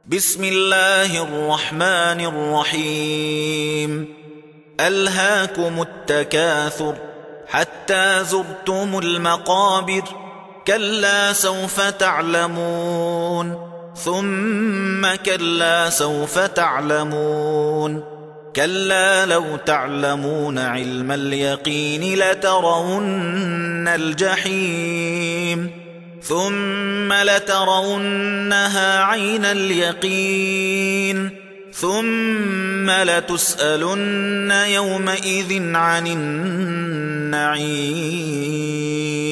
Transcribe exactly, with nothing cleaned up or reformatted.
بسم الله الرحمن الرحيم ألهاكم التكاثر حتى زرتم المقابر كلا سوف تعلمون ثم كلا سوف تعلمون كلا لو تعلمون علم اليقين لترون الجحيم ثم لترونها عين اليقين ثم لتسألن يومئذ عن النعيم.